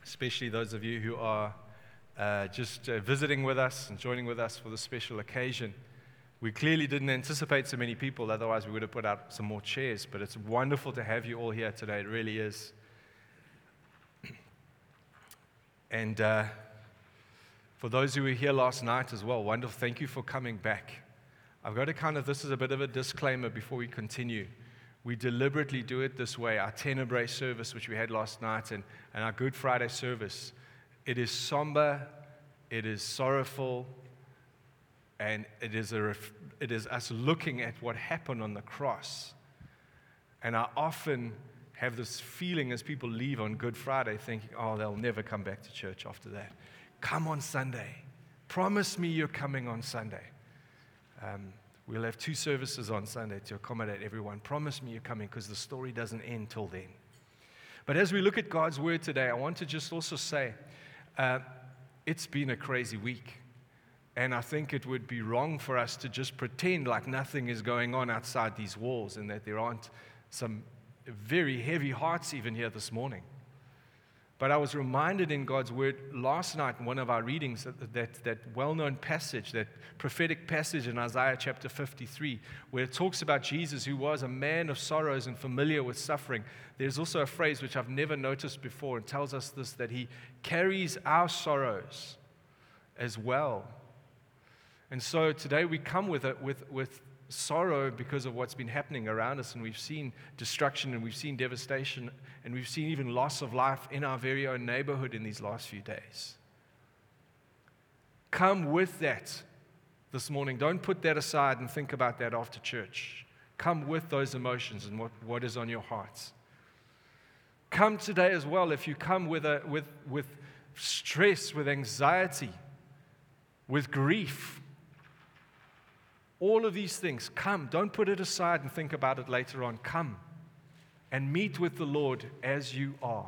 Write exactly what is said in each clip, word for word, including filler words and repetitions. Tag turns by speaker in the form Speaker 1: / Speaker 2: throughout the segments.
Speaker 1: especially those of you who are uh, just uh, visiting with us and joining with us for this special occasion. We clearly didn't anticipate so many people, otherwise we would have put out some more chairs, but it's wonderful to have you all here today. It really is. And uh, for those who were here last night as well, wonderful. Thank you for coming back. I've got to kind of, this is a bit of a disclaimer before we continue. We deliberately do it this way. Our Tenebrae service, which we had last night, and, and our Good Friday service, it is somber, it is sorrowful, and it is, a, it is us looking at what happened on the cross. And I often have this feeling as people leave on Good Friday thinking, oh, they'll never come back to church after that. Come on Sunday. Promise me you're coming on Sunday. Um, we'll have two services on Sunday to accommodate everyone. Promise me you're coming, because the story doesn't end till then. But as we look at God's Word today, I want to just also say, uh, it's been a crazy week. And I think it would be wrong for us to just pretend like nothing is going on outside these walls and that there aren't some very heavy hearts even here this morning. But I was reminded in God's Word last night in one of our readings that, that, that well-known passage, that prophetic passage in Isaiah chapter fifty-three, where it talks about Jesus, who was a man of sorrows and familiar with suffering. There's also a phrase which I've never noticed before, and tells us this, that he carries our sorrows as well. And so today we come with it with, with sorrow because of what's been happening around us, and we've seen destruction, and we've seen devastation, and we've seen even loss of life in our very own neighborhood in these last few days. Come with that this morning. Don't put that aside and think about that after church. Come with those emotions and what, what is on your hearts. Come today as well if you come with a, with, with stress, with anxiety, with grief. All of these things, come. Don't put it aside and think about it later on. Come and meet with the Lord as you are.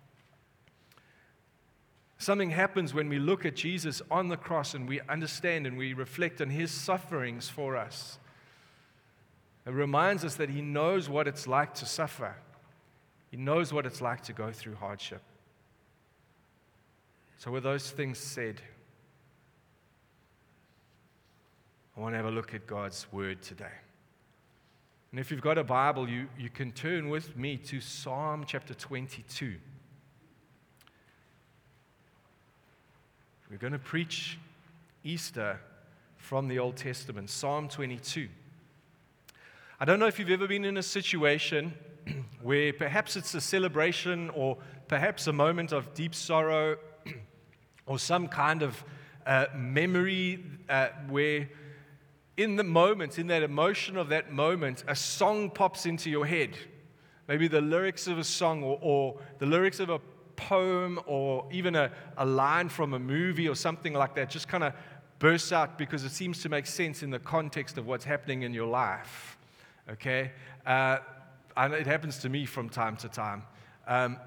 Speaker 1: Something happens when we look at Jesus on the cross and we understand and we reflect on his sufferings for us. It reminds us that he knows what it's like to suffer. He knows what it's like to go through hardship. So with those things said, I want to have a look at God's Word today. And if you've got a Bible, you, you can turn with me to Psalm chapter twenty-two. We're going to preach Easter from the Old Testament, Psalm twenty-two. I don't know if you've ever been in a situation where perhaps it's a celebration or perhaps a moment of deep sorrow or some kind of uh, memory uh, where in the moment, in that emotion of that moment, a song pops into your head. Maybe the lyrics of a song or, or the lyrics of a poem or even a, a line from a movie or something like that just kind of bursts out because it seems to make sense in the context of what's happening in your life. Okay? Uh, and it happens to me from time to time. Um,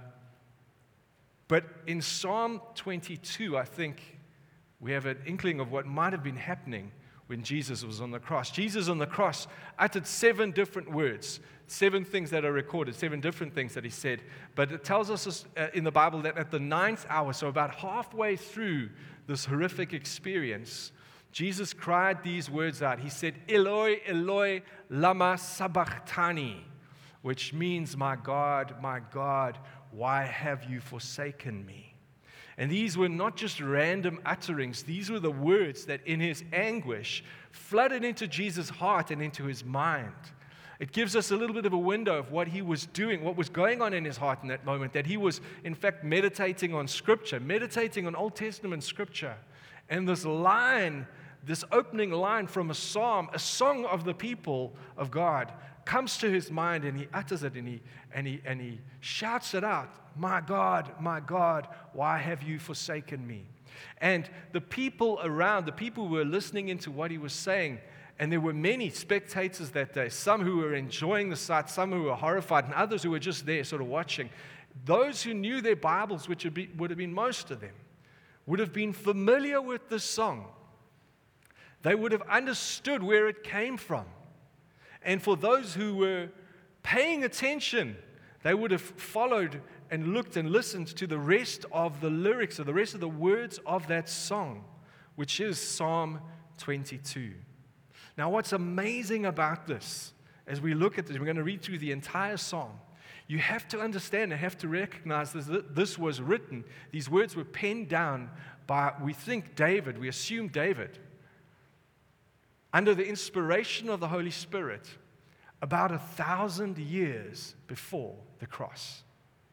Speaker 1: but in Psalm twenty-two, I think we have an inkling of what might have been happening when Jesus was on the cross. Jesus on the cross uttered seven different words, seven things that are recorded, seven different things that he said. But it tells us uh, in the Bible that at the ninth hour, so about halfway through this horrific experience, Jesus cried these words out. He said, Eloi, Eloi, lama sabachthani, which means, my God, my God, why have you forsaken me? And these were not just random utterings. These were the words that in his anguish flooded into Jesus' heart and into his mind. It gives us a little bit of a window of what he was doing, what was going on in his heart in that moment, that he was, in fact, meditating on Scripture, meditating on Old Testament Scripture. And this line, this opening line from a psalm, a song of the people of God, comes to his mind, and he utters it, and he, and he, and he shouts it out. My God, my God, why have you forsaken me? And the people around, the people who were listening into what he was saying, and there were many spectators that day, some who were enjoying the sight, some who were horrified, and others who were just there sort of watching. Those who knew their Bibles, which would, be, would have been most of them, would have been familiar with this song. They would have understood where it came from. And for those who were paying attention, they would have followed and looked and listened to the rest of the lyrics or the rest of the words of that song, which is Psalm twenty-two. Now, what's amazing about this, as we look at this, we're going to read through the entire psalm. You have to understand and have to recognize that this was written. These words were penned down by, we think, David. We assume David, under the inspiration of the Holy Spirit, about a thousand years before the cross.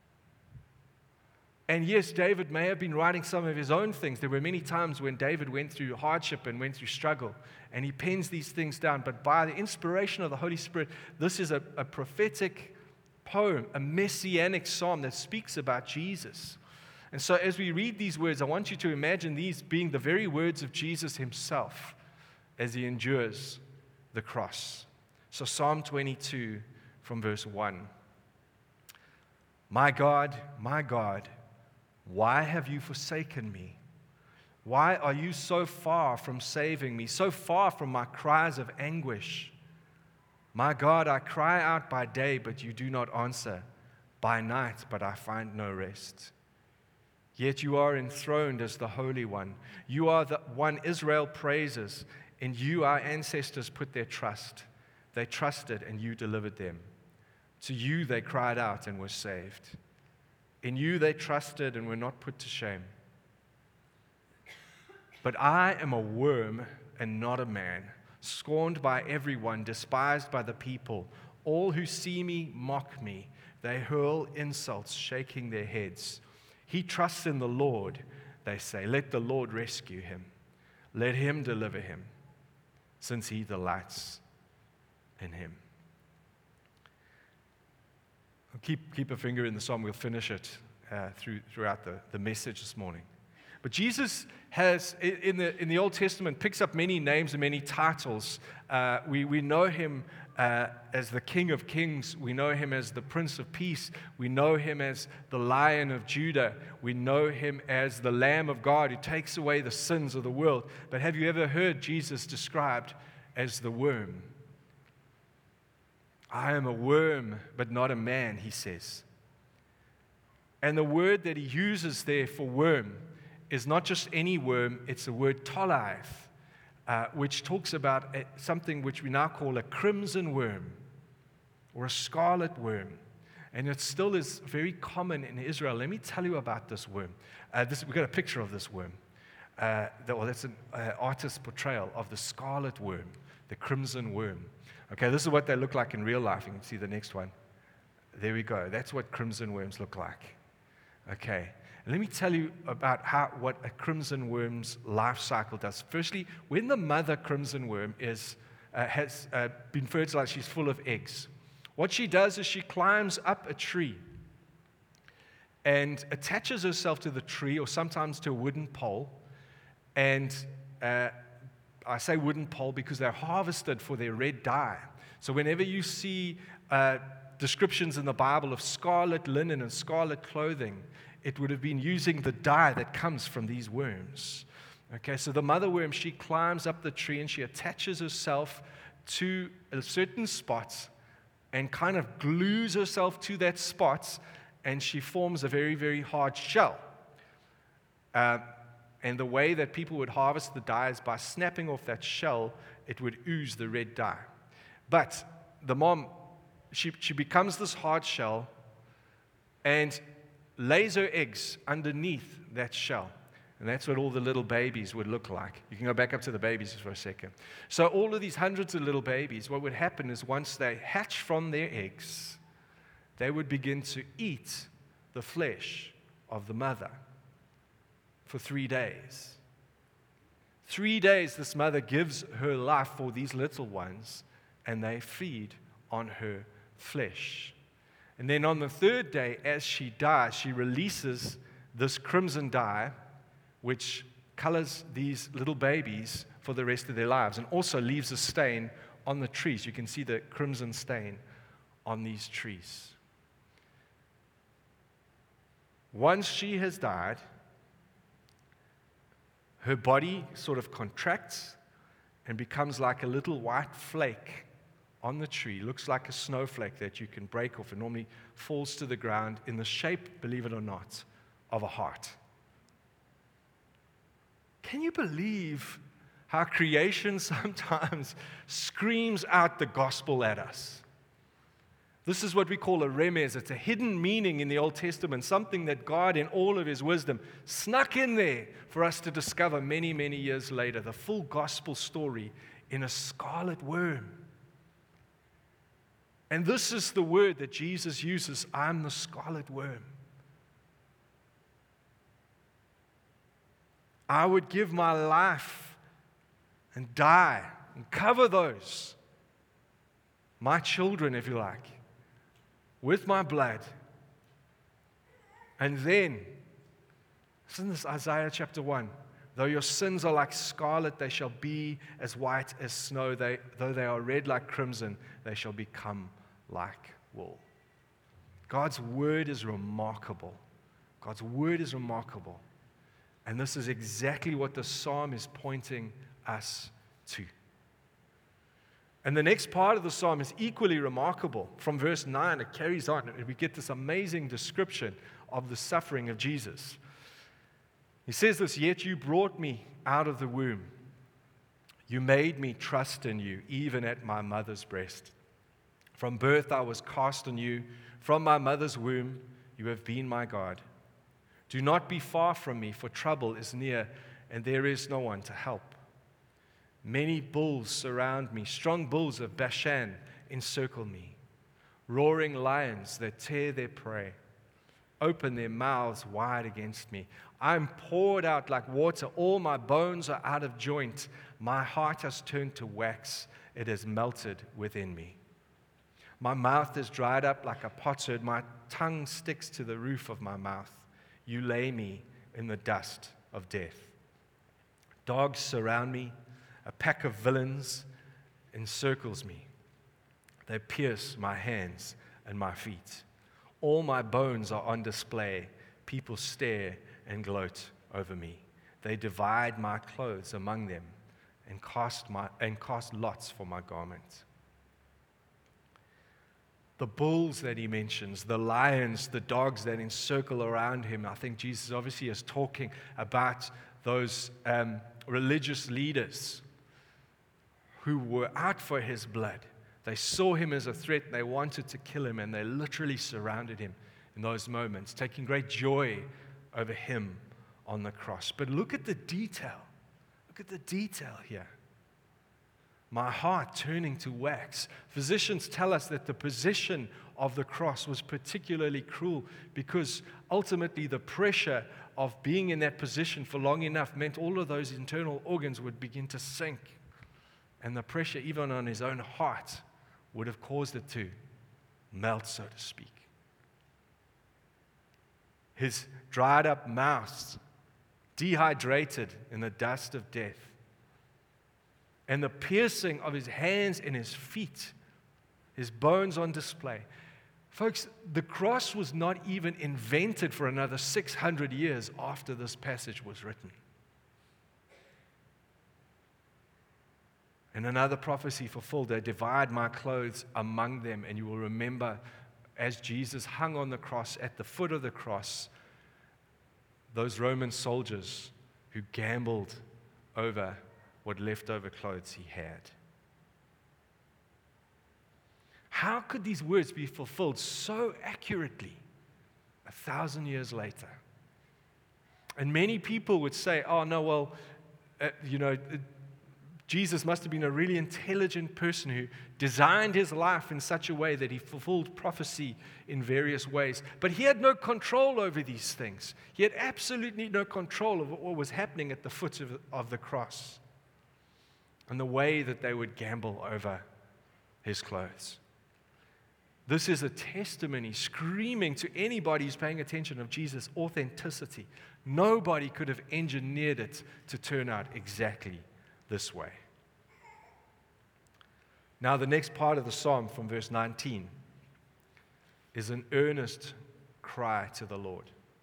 Speaker 1: And yes, David may have been writing some of his own things. There were many times when David went through hardship and went through struggle, and he pens these things down. But by the inspiration of the Holy Spirit, this is a, a prophetic poem, a messianic psalm that speaks about Jesus. And so as we read these words, I want you to imagine these being the very words of Jesus himself as he endures the cross. So Psalm twenty-two from verse one. My God, my God, why have you forsaken me? Why are you so far from saving me, so far from my cries of anguish? My God, I cry out by day, but you do not answer, by night, but I find no rest. Yet you are enthroned as the Holy One. You are the one Israel praises. In you our ancestors put their trust. They trusted, and you delivered them. To you they cried out and were saved. In you they trusted and were not put to shame. But I am a worm and not a man, scorned by everyone, despised by the people. All who see me mock me. They hurl insults, shaking their heads. He trusts in the Lord, they say. Let the Lord rescue him. Let him deliver him, since he delights in him. Keep, keep a finger in the psalm. We'll finish it uh, through, throughout the, the message this morning. But Jesus has, in the, in the Old Testament, picks up many names and many titles. Uh, we, we know him uh, as the King of Kings. We know him as the Prince of Peace. We know him as the Lion of Judah. We know him as the Lamb of God who takes away the sins of the world. But have you ever heard Jesus described as the worm? I am a worm, but not a man, he says. And the word that he uses there for worm is not just any worm, it's the word tolaith, uh, which talks about a, something which we now call a crimson worm or a scarlet worm. And it still is very common in Israel. Let me tell you about this worm. Uh, this, we've got a picture of this worm. Uh, that, well, that's an uh, artist's portrayal of the scarlet worm, the crimson worm. Okay, this is what they look like in real life. You can see the next one. There we go. That's what crimson worms look like. Okay, and let me tell you about how what a crimson worm's life cycle does. Firstly, when the mother crimson worm is uh, has uh, been fertilized, she's full of eggs. What she does is she climbs up a tree and attaches herself to the tree, or sometimes to a wooden pole, and uh, I say wooden pole because they're harvested for their red dye. So whenever you see uh, descriptions in the Bible of scarlet linen and scarlet clothing, it would have been using the dye that comes from these worms. Okay, so the mother worm, she climbs up the tree and she attaches herself to a certain spot and kind of glues herself to that spot, and she forms a very, very hard shell. Uh, And the way that people would harvest the dye is by snapping off that shell, it would ooze the red dye. But the mom, she, she becomes this hard shell and lays her eggs underneath that shell. And that's what all the little babies would look like. You can go back up to the babies for a second. So all of these hundreds of little babies, what would happen is once they hatch from their eggs, they would begin to eat the flesh of the mother. For three days. Three days this mother gives her life for these little ones, and they feed on her flesh. And then on the third day, as she dies, she releases this crimson dye, which colors these little babies for the rest of their lives, and also leaves a stain on the trees. You can see the crimson stain on these trees. Once she has died, her body sort of contracts and becomes like a little white flake on the tree, looks like a snowflake that you can break off and normally falls to the ground in the shape, believe it or not, of a heart. Can you believe how creation sometimes screams out the gospel at us? This is what we call a remez. It's a hidden meaning in the Old Testament, something that God, in all of His wisdom, snuck in there for us to discover many, many years later. The full gospel story in a scarlet worm. And this is the word that Jesus uses, I'm the scarlet worm. I would give my life and die and cover those, my children, if you like, with my blood. And then, isn't this Isaiah chapter one? Though your sins are like scarlet, they shall be as white as snow. They, though they are red like crimson, they shall become like wool. God's word is remarkable. God's word is remarkable. And this is exactly what the psalm is pointing us to. And the next part of the psalm is equally remarkable. From verse nine, it carries on, and we get this amazing description of the suffering of Jesus. He says this, yet you brought me out of the womb. You made me trust in you, even at my mother's breast. From birth I was cast on you. From my mother's womb you have been my God. Do not be far from me, for trouble is near, and there is no one to help. Many bulls surround me. Strong bulls of Bashan encircle me. Roaring lions that tear their prey open their mouths wide against me. I am poured out like water. All my bones are out of joint. My heart has turned to wax. It has melted within me. My mouth is dried up like a potsherd. My tongue sticks to the roof of my mouth. You lay me in the dust of death. Dogs surround me. A pack of villains encircles me. They pierce my hands and my feet. All my bones are on display. People stare and gloat over me. They divide my clothes among them and cast, my, and cast lots for my garment. The bulls that he mentions, the lions, the dogs that encircle around him, I think Jesus obviously is talking about those um, religious leaders who were out for his blood. They saw him as a threat, they wanted to kill him, and they literally surrounded him in those moments, taking great joy over him on the cross. But look at the detail. Look at the detail here. My heart turning to wax. Physicians tell us that the position of the cross was particularly cruel because ultimately the pressure of being in that position for long enough meant all of those internal organs would begin to sink. And the pressure, even on his own heart, would have caused it to melt, so to speak. His dried up mouth, dehydrated in the dust of death. And the piercing of his hands and his feet, his bones on display. Folks, the cross was not even invented for another six hundred years after this passage was written. And another prophecy fulfilled, they divide my clothes among them. And you will remember as Jesus hung on the cross, at the foot of the cross, those Roman soldiers who gambled over what leftover clothes he had. How could these words be fulfilled so accurately a thousand years later? And many people would say, oh, no, well, uh, you know, uh, Jesus must have been a really intelligent person who designed his life in such a way that he fulfilled prophecy in various ways. But he had no control over these things. He had absolutely no control of what was happening at the foot of, of the cross and the way that they would gamble over his clothes. This is a testimony screaming to anybody who's paying attention of Jesus' authenticity. Nobody could have engineered it to turn out exactly this way. Now, the next part of the psalm from verse nineteen is an earnest cry to the Lord.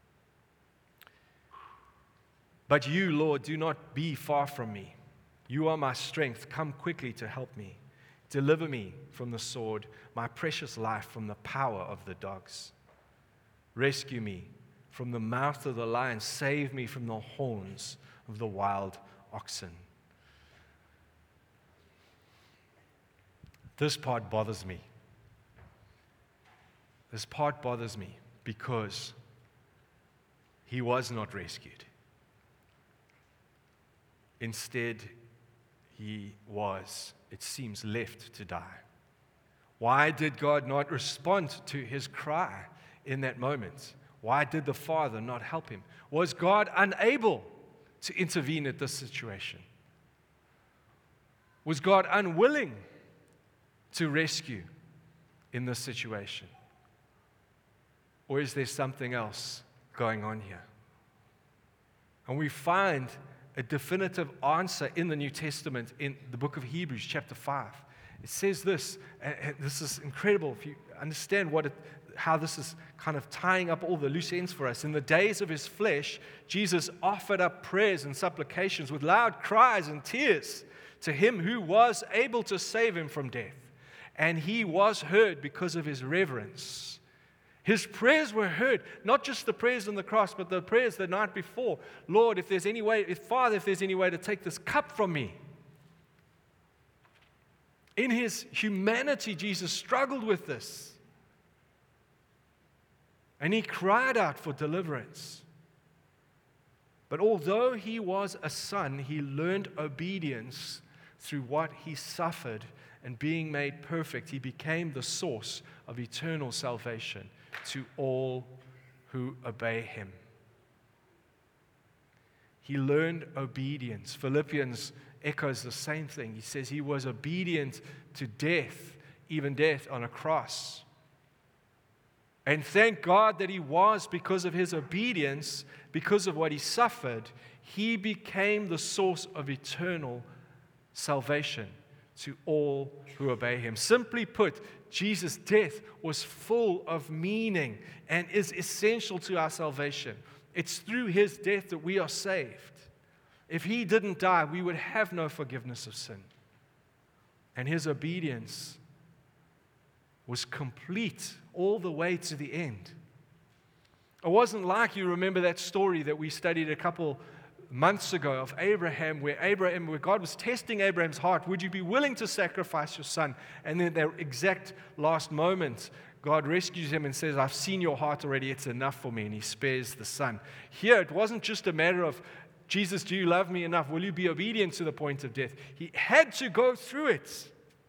Speaker 1: But you, Lord, do not be far from me. You are my strength. Come quickly to help me. Deliver me from the sword, my precious life from the power of the dogs. Rescue me from the mouth of the lion. Save me from the horns of the wild oxen. This part bothers me. This part bothers me because he was not rescued. Instead, he was, it seems, left to die. Why did God not respond to his cry in that moment? Why did the Father not help him? Was God unable to intervene at this situation? Was God unwilling to rescue in this situation? Or is there something else going on here? And we find a definitive answer in the New Testament in the book of Hebrews, chapter five. It says this, and this is incredible if you understand what it, how this is kind of tying up all the loose ends for us. In the days of his flesh, Jesus offered up prayers and supplications with loud cries and tears to him who was able to save him from death. And he was heard because of his reverence. His prayers were heard, not just the prayers on the cross, but the prayers the night before. Lord, if there's any way, if Father, if there's any way to take this cup from me. In his humanity, Jesus struggled with this. And he cried out for deliverance. But although he was a son, he learned obedience through what he suffered, and being made perfect, he became the source of eternal salvation to all who obey him. He learned obedience. Philippians echoes the same thing. He says he was obedient to death, even death on a cross. And thank God that he was, because of his obedience, because of what he suffered, he became the source of eternal salvation to all who obey him. Simply put, Jesus' death was full of meaning and is essential to our salvation. It's through his death that we are saved. If he didn't die, we would have no forgiveness of sin. And his obedience was complete all the way to the end. It wasn't like, you remember that story that we studied a couple months ago of Abraham, where Abraham, where God was testing Abraham's heart. Would you be willing to sacrifice your son? And then that exact last moment, God rescues him and says, I've seen your heart already, it's enough for me, and he spares the son. Here, it wasn't just a matter of, Jesus, do you love me enough? Will you be obedient to the point of death? He had to go through it.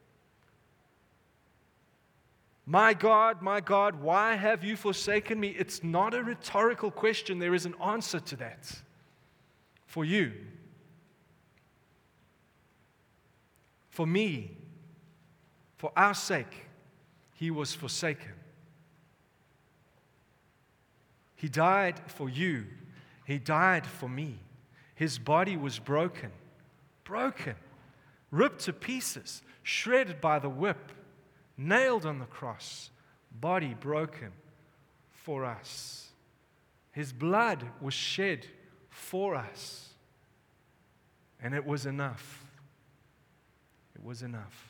Speaker 1: My God, my God, why have you forsaken me? It's not a rhetorical question. There is an answer to that. For you, for me, for our sake, he was forsaken. He died for you. He died for me. His body was broken, broken, ripped to pieces, shredded by the whip, nailed on the cross, body broken for us. His blood was shed for us. And it was enough. It was enough.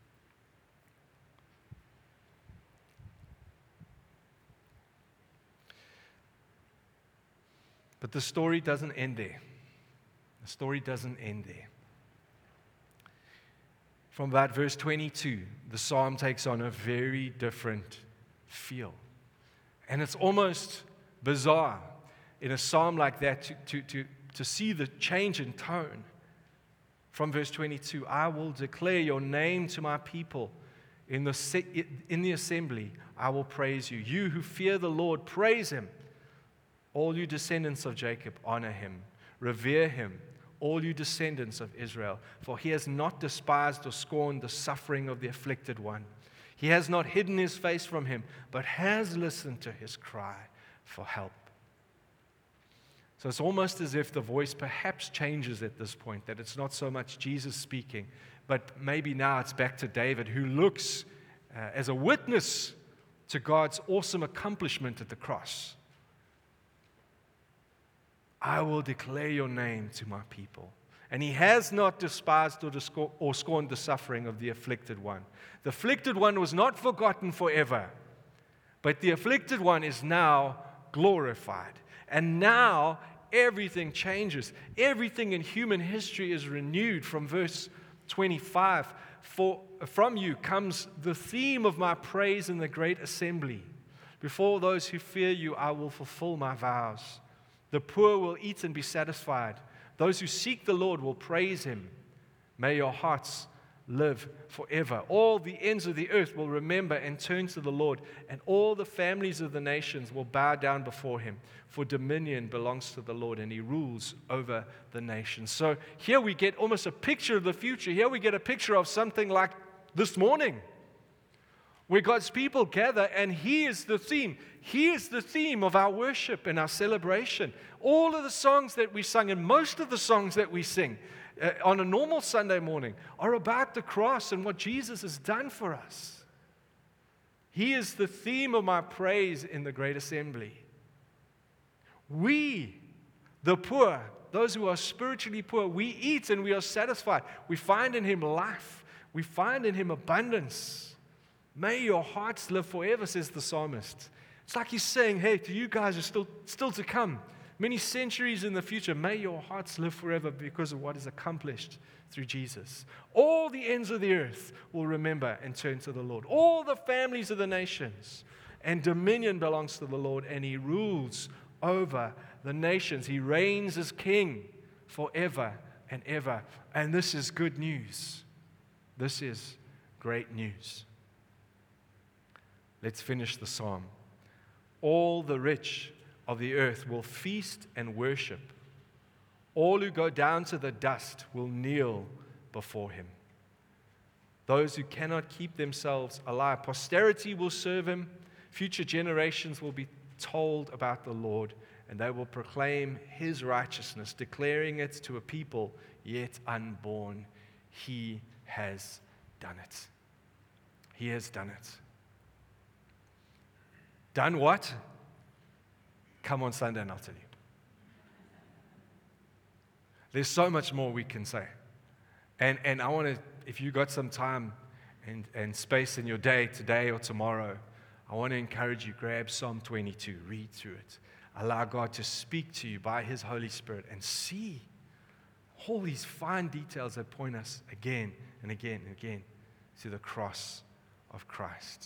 Speaker 1: But the story doesn't end there. The story doesn't end there. From about verse twenty-two, the psalm takes on a very different feel. And it's almost bizarre in a psalm like that to, to, to, to see the change in tone. From verse twenty-two, I will declare your name to my people. In the, in the assembly, I will praise you. You who fear the Lord, praise him. All you descendants of Jacob, honor him. Revere him, all you descendants of Israel. For he has not despised or scorned the suffering of the afflicted one. He has not hidden his face from him, but has listened to his cry for help. So it's almost as if the voice perhaps changes at this point, that it's not so much Jesus speaking, but maybe now it's back to David, who looks uh, as a witness to God's awesome accomplishment at the cross. I will declare your name to my people. And he has not despised or, disco- or scorned the suffering of the afflicted one. The afflicted one was not forgotten forever, but the afflicted one is now glorified. And now everything changes. Everything in human history is renewed. From verse twenty-five, For from you comes the theme of my praise in the great assembly. Before those who fear you, I will fulfill my vows. The poor will eat and be satisfied. Those who seek the Lord will praise him. May your hearts live forever. All the ends of the earth will remember and turn to the Lord, and all the families of the nations will bow down before him. For dominion belongs to the Lord, and he rules over the nations. So here we get almost a picture of the future. Here we get a picture of something like this morning, where God's people gather, and he is the theme. He is the theme of our worship and our celebration. All of the songs that we sung, and most of the songs that we sing uh, on a normal Sunday morning, are about the cross and what Jesus has done for us. He is the theme of my praise in the great assembly. We, the poor, those who are spiritually poor, we eat and we are satisfied. We find in him life. We find in him abundance. May your hearts live forever, says the psalmist. It's like he's saying, hey, to you guys are still, still to come. Many centuries in the future, may your hearts live forever because of what is accomplished through Jesus. All the ends of the earth will remember and turn to the Lord. All the families of the nations. And dominion belongs to the Lord, and he rules over the nations. He reigns as king forever and ever. And this is good news. This is great news. Let's finish the psalm. All the rich of the earth will feast and worship. All who go down to the dust will kneel before him. Those who cannot keep themselves alive, posterity will serve him. Future generations will be told about the Lord, and they will proclaim his righteousness, declaring it to a people yet unborn. He has done it. He has done it. Done what? Come on Sunday and I'll tell you. There's so much more we can say. And and I want to, if you got some time and, and space in your day, today or tomorrow, I want to encourage you, grab Psalm twenty-two, read through it. Allow God to speak to you by his Holy Spirit and see all these fine details that point us again and again and again to the cross of Christ.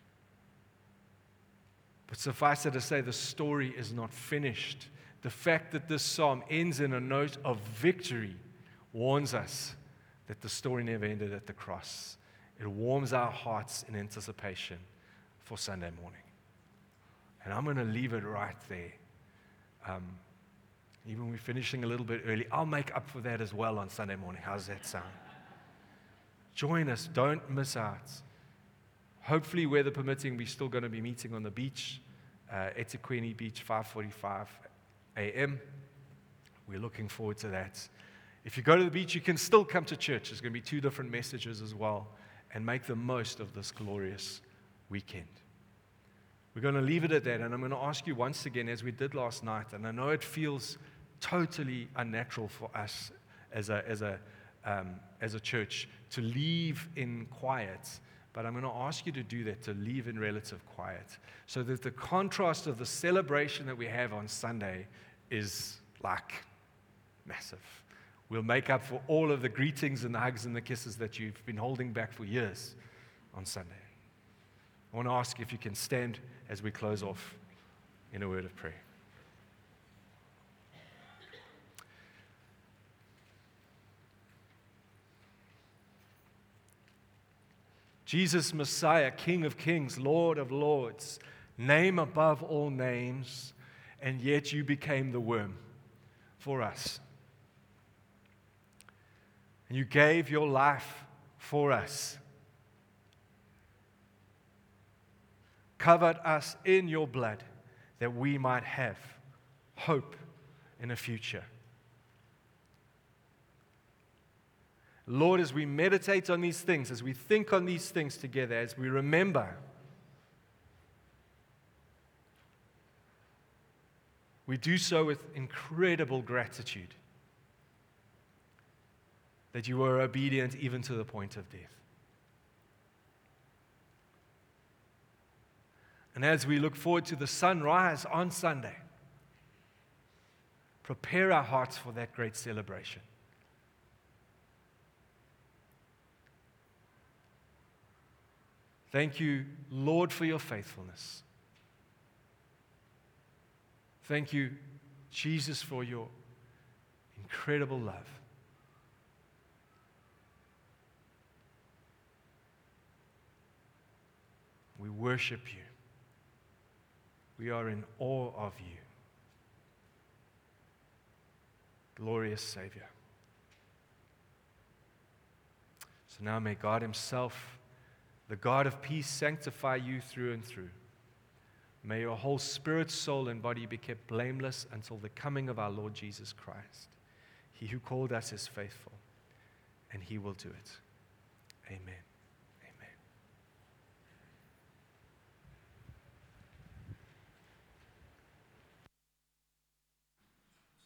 Speaker 1: But suffice it to say, the story is not finished. The fact that this psalm ends in a note of victory warns us that the story never ended at the cross. It warms our hearts in anticipation for Sunday morning. And I'm going to leave it right there. Um, even we're finishing a little bit early, I'll make up for that as well on Sunday morning. How's that sound? Join us. Don't miss out. Hopefully, weather permitting, we're still going to be meeting on the beach, uh, eThekwini Beach, five forty-five a.m. We're looking forward to that. If you go to the beach, you can still come to church. There's going to be two different messages as well, and make the most of this glorious weekend. We're going to leave it at that, and I'm going to ask you once again, as we did last night, and I know it feels totally unnatural for us as a, as a, um, as a church to leave in quiet. But I'm going to ask you to do that, to leave in relative quiet, so that the contrast of the celebration that we have on Sunday is like massive. We'll make up for all of the greetings and the hugs and the kisses that you've been holding back for years on Sunday. I want to ask if you can stand as we close off in a word of prayer. Jesus, Messiah, King of kings, Lord of lords, name above all names, and yet you became the worm for us. And you gave your life for us. Covered us in your blood that we might have hope in a future. Lord, as we meditate on these things, as we think on these things together, as we remember, we do so with incredible gratitude. that you were obedient even to the point of death. And as we look forward to the sunrise on Sunday, prepare our hearts for that great celebration. Thank you, Lord, for your faithfulness. Thank you, Jesus, for your incredible love. We worship you. We are in awe of you. Glorious Savior. So now may God Himself, the God of peace, sanctify you through and through. May your whole spirit, soul, and body be kept blameless until the coming of our Lord Jesus Christ. He who called us is faithful, and He will do it. Amen.